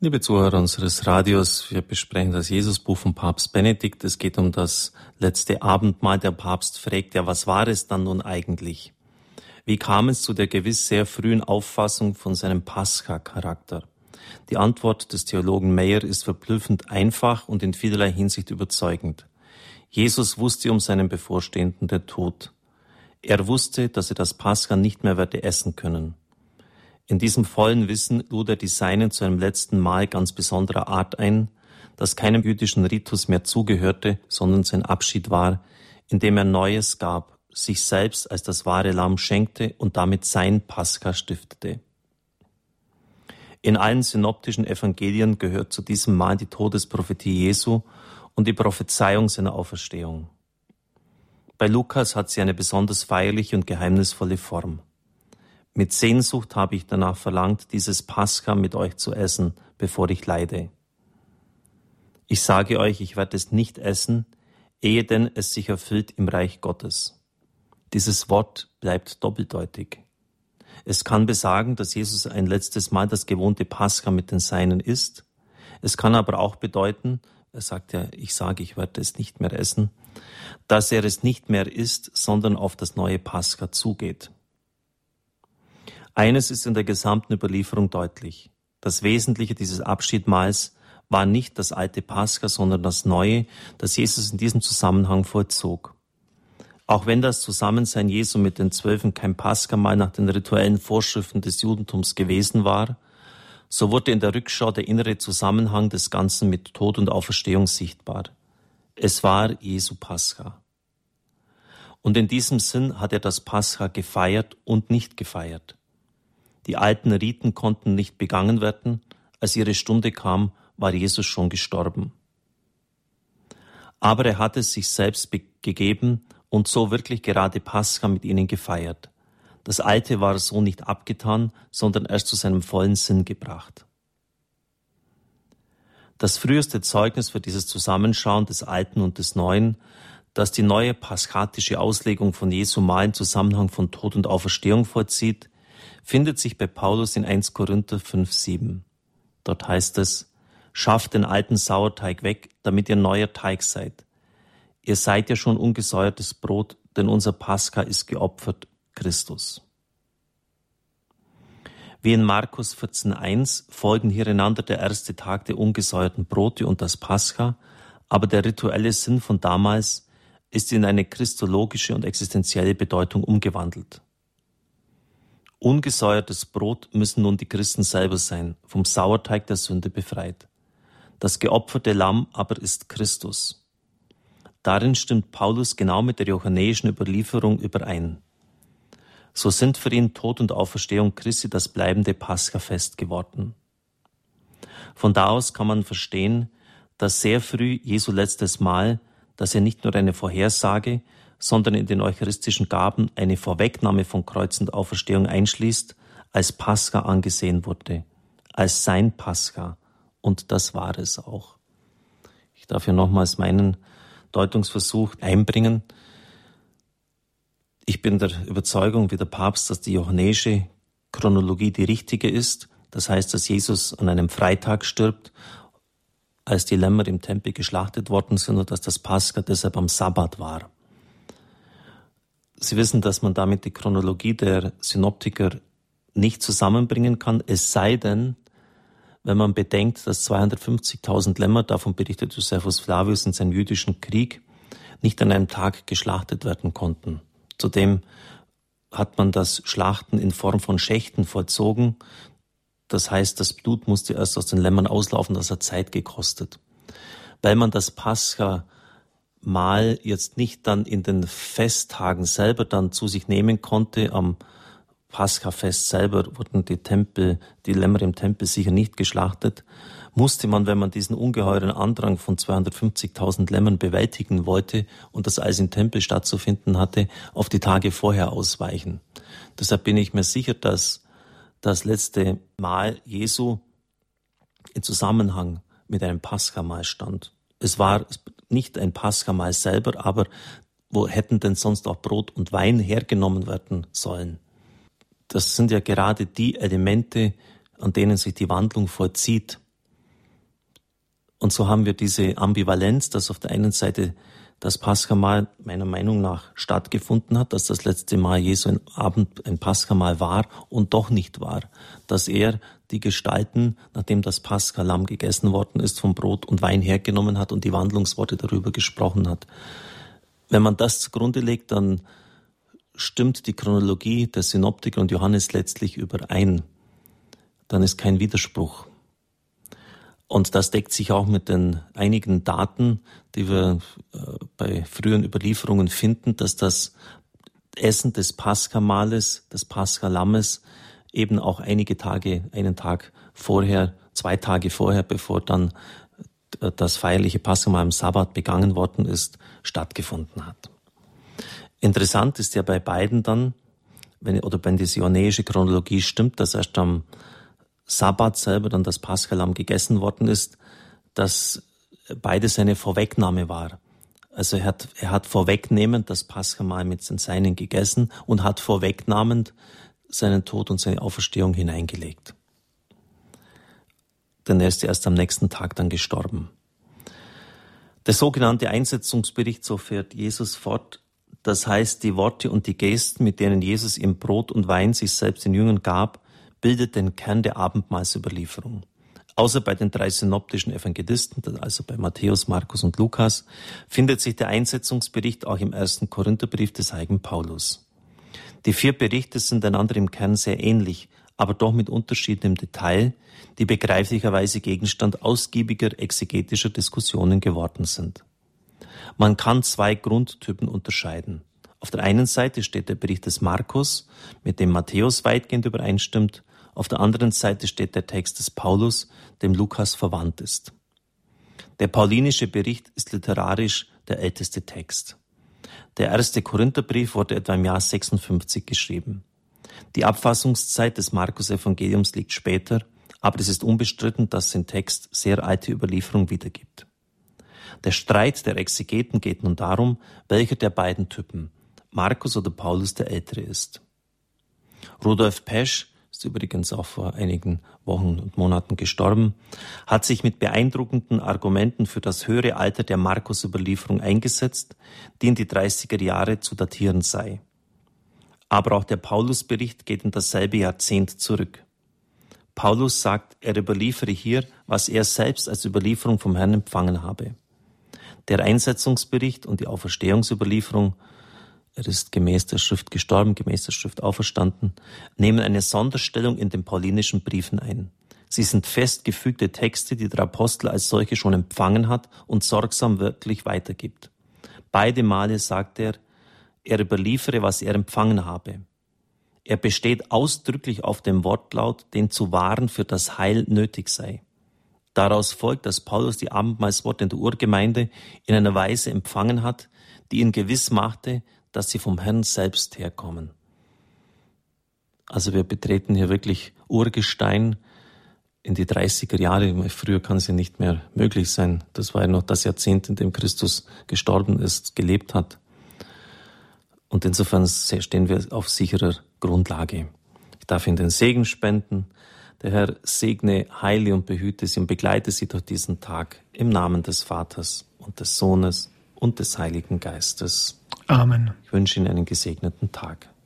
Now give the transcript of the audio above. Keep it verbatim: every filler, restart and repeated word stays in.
Liebe Zuhörer unseres Radios, wir besprechen das Jesusbuch von Papst Benedikt. Es geht um das letzte Abendmahl. Der Papst fragt ja, was war es dann nun eigentlich? Wie kam es zu der gewiss sehr frühen Auffassung von seinem Pascha-Charakter? Die Antwort des Theologen Meyer ist verblüffend einfach und in vielerlei Hinsicht überzeugend. Jesus wusste um seinen bevorstehenden den Tod. Er wusste, dass er das Pascha nicht mehr werde essen können. In diesem vollen Wissen lud er die Seinen zu einem letzten Mahl ganz besonderer Art ein, das keinem jüdischen Ritus mehr zugehörte, sondern sein Abschied war, indem er Neues gab, sich selbst als das wahre Lamm schenkte und damit sein Pascha stiftete. In allen synoptischen Evangelien gehört zu diesem Mahl die Todesprophetie Jesu und die Prophezeiung seiner Auferstehung. Bei Lukas hat sie eine besonders feierliche und geheimnisvolle Form. Mit Sehnsucht habe ich danach verlangt, dieses Pascha mit euch zu essen, bevor ich leide. Ich sage euch, ich werde es nicht essen, ehe denn es sich erfüllt im Reich Gottes. Dieses Wort bleibt doppeldeutig. Es kann besagen, dass Jesus ein letztes Mal das gewohnte Pascha mit den Seinen isst. Es kann aber auch bedeuten, er sagt ja, ich sage, ich werde es nicht mehr essen, dass er es nicht mehr isst, sondern auf das neue Pascha zugeht. Eines ist in der gesamten Überlieferung deutlich. Das Wesentliche dieses Abschiedmahls war nicht das alte Pascha, sondern das neue, das Jesus in diesem Zusammenhang vollzog. Auch wenn das Zusammensein Jesu mit den Zwölfen kein Paschamahl nach den rituellen Vorschriften des Judentums gewesen war, so wurde in der Rückschau der innere Zusammenhang des Ganzen mit Tod und Auferstehung sichtbar. Es war Jesu Pascha. Und in diesem Sinn hat er das Pascha gefeiert und nicht gefeiert. Die alten Riten konnten nicht begangen werden. Als ihre Stunde kam, war Jesus schon gestorben. Aber er hat es sich selbst gegeben und so wirklich gerade Pascha mit ihnen gefeiert. Das Alte war so nicht abgetan, sondern erst zu seinem vollen Sinn gebracht. Das früheste Zeugnis für dieses Zusammenschauen des Alten und des Neuen, das die neue paschatische Auslegung von Jesu Mahl im Zusammenhang von Tod und Auferstehung vollzieht, findet sich bei Paulus in erster Korinther fünf sieben. Dort heißt es, schafft den alten Sauerteig weg, damit ihr neuer Teig seid. Ihr seid ja schon ungesäuertes Brot, denn unser Pascha ist geopfert, Christus. Wie in Markus vierzehn eins folgen hiereinander der erste Tag der ungesäuerten Brote und das Pascha, aber der rituelle Sinn von damals ist in eine christologische und existenzielle Bedeutung umgewandelt. Ungesäuertes Brot müssen nun die Christen selber sein, vom Sauerteig der Sünde befreit. Das geopferte Lamm aber ist Christus. Darin stimmt Paulus genau mit der johannäischen Überlieferung überein. So sind für ihn Tod und Auferstehung Christi das bleibende Paschafest geworden. Von da aus kann man verstehen, dass sehr früh Jesu letztes Mahl, dass er nicht nur eine Vorhersage, sondern in den eucharistischen Gaben eine Vorwegnahme von Kreuz und Auferstehung einschließt, als Pascha angesehen wurde, als sein Pascha. Und das war es auch. Ich darf hier nochmals meinen Deutungsversuch einbringen. Ich bin der Überzeugung, wie der Papst, dass die johannäische Chronologie die richtige ist. Das heißt, dass Jesus an einem Freitag stirbt, als die Lämmer im Tempel geschlachtet worden sind und dass das Pascha deshalb am Sabbat war. Sie wissen, dass man damit die Chronologie der Synoptiker nicht zusammenbringen kann, es sei denn, wenn man bedenkt, dass zweihundertfünfzigtausend Lämmer, davon berichtet Josephus Flavius in seinem jüdischen Krieg, nicht an einem Tag geschlachtet werden konnten. Zudem hat man das Schlachten in Form von Schächten vollzogen. Das heißt, das Blut musste erst aus den Lämmern auslaufen, das hat Zeit gekostet. Weil man das Pascha Mahl jetzt nicht dann in den Festtagen selber dann zu sich nehmen konnte. Am Paschafest selber wurden die Tempel, die Lämmer im Tempel sicher nicht geschlachtet. Musste man, wenn man diesen ungeheuren Andrang von zweihundertfünfzigtausend Lämmern bewältigen wollte und das alles im Tempel stattzufinden hatte, auf die Tage vorher ausweichen. Deshalb bin ich mir sicher, dass das letzte Mahl Jesu in Zusammenhang mit einem Paschamahl stand. Es war nicht ein Paschamahl selber, aber wo hätten denn sonst auch Brot und Wein hergenommen werden sollen? Das sind ja gerade die Elemente, an denen sich die Wandlung vollzieht. Und so haben wir diese Ambivalenz, dass auf der einen Seite das Paschamahl meiner Meinung nach stattgefunden hat, dass das letzte Mal Jesu ein Abend, ein Paschamahl war und doch nicht war, dass er die Gestalten, nachdem das Paschalamm gegessen worden ist, vom Brot und Wein hergenommen hat und die Wandlungsworte darüber gesprochen hat. Wenn man das zugrunde legt, dann stimmt die Chronologie der Synoptiker und Johannes letztlich überein. Dann ist kein Widerspruch. Und das deckt sich auch mit den einigen Daten, die wir äh, bei früheren Überlieferungen finden, dass das Essen des Paschamahles, des Paschalammes, eben auch einige Tage, einen Tag vorher, zwei Tage vorher, bevor dann das feierliche Paschamahl am Sabbat begangen worden ist, stattgefunden hat. Interessant ist ja bei beiden dann, wenn, oder wenn die sionäische Chronologie stimmt, dass erst am Sabbat selber dann das Paschalamm gegessen worden ist, dass beides eine Vorwegnahme war. Also er hat, er hat vorwegnehmend das Paschamahl mit den Seinen gegessen und hat vorwegnahmend seinen Tod und seine Auferstehung hineingelegt. Denn er ist erst am nächsten Tag dann gestorben. Der sogenannte Einsetzungsbericht, so fährt Jesus fort, das heißt, die Worte und die Gesten, mit denen Jesus ihm Brot und Wein sich selbst den Jüngern gab, bildet den Kern der Abendmahlsüberlieferung. Außer bei den drei synoptischen Evangelisten, also bei Matthäus, Markus und Lukas, findet sich der Einsetzungsbericht auch im ersten Korintherbrief des heiligen Paulus. Die vier Berichte sind einander im Kern sehr ähnlich, aber doch mit Unterschieden im Detail, die begreiflicherweise Gegenstand ausgiebiger exegetischer Diskussionen geworden sind. Man kann zwei Grundtypen unterscheiden. Auf der einen Seite steht der Bericht des Markus, mit dem Matthäus weitgehend übereinstimmt. Auf der anderen Seite steht der Text des Paulus, dem Lukas verwandt ist. Der paulinische Bericht ist literarisch der älteste Text. Der erste Korintherbrief wurde etwa im Jahr sechsundfünfzig geschrieben. Die Abfassungszeit des Markus-Evangeliums liegt später, aber es ist unbestritten, dass sein Text sehr alte Überlieferung wiedergibt. Der Streit der Exegeten geht nun darum, welcher der beiden Typen, Markus oder Paulus, der ältere ist. Rudolf Pesch, ist übrigens auch vor einigen Wochen und Monaten gestorben, hat sich mit beeindruckenden Argumenten für das höhere Alter der Markus-Überlieferung eingesetzt, die in die dreißiger Jahre zu datieren sei. Aber auch der Paulus-Bericht geht in dasselbe Jahrzehnt zurück. Paulus sagt, er überliefere hier, was er selbst als Überlieferung vom Herrn empfangen habe. Der Einsetzungsbericht und die Auferstehungsüberlieferung, er ist gemäß der Schrift gestorben, gemäß der Schrift auferstanden, nehmen eine Sonderstellung in den paulinischen Briefen ein. Sie sind festgefügte Texte, die der Apostel als solche schon empfangen hat und sorgsam wörtlich weitergibt. Beide Male sagt er, er überliefere, was er empfangen habe. Er besteht ausdrücklich auf dem Wortlaut, den zu wahren für das Heil nötig sei. Daraus folgt, dass Paulus die Abendmahlsworte in der Urgemeinde in einer Weise empfangen hat, die ihn gewiss machte, dass sie vom Herrn selbst herkommen. Also wir betreten hier wirklich Urgestein in die dreißiger Jahre. Früher kann es ja nicht mehr möglich sein. Das war ja noch das Jahrzehnt, in dem Christus gestorben ist, gelebt hat. Und insofern stehen wir auf sicherer Grundlage. Ich darf Ihnen den Segen spenden. Der Herr segne, heile und behüte Sie und begleite Sie durch diesen Tag im Namen des Vaters und des Sohnes und des Heiligen Geistes. Amen. Ich wünsche Ihnen einen gesegneten Tag.